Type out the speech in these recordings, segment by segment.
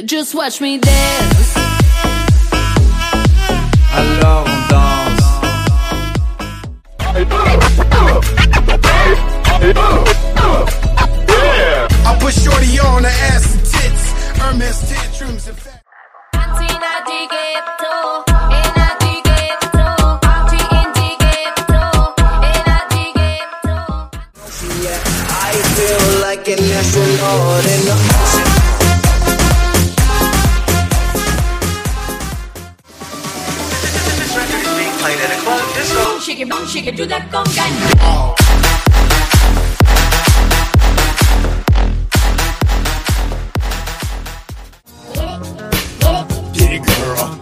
Just watch me dance. Alors on danse. I put shorty on the ass and tits, Hermes tantrums and fat. I feel like an astronaut in the ocean. This record is being played at a club disco. Shake it, do that conga. Get it, girl.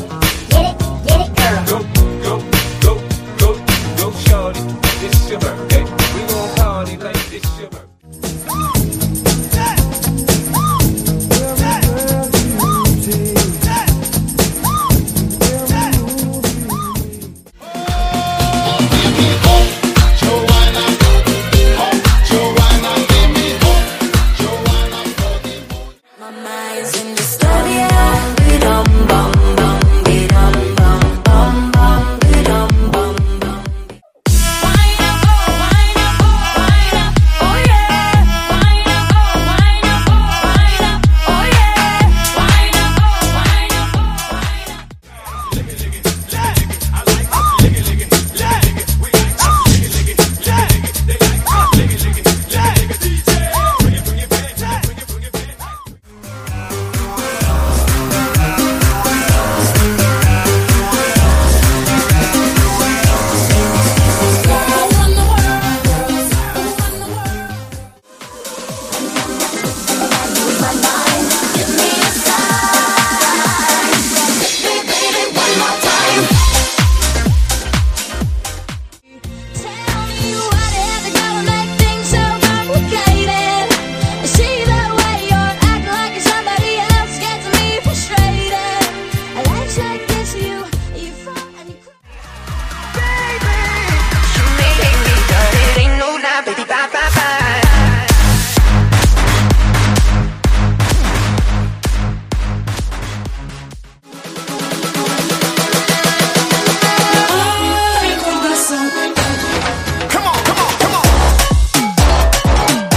Go, shorty. It's your birthday. We gon' party like it's your birthday.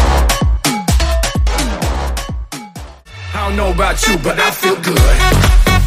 I don't know about you, but I feel good.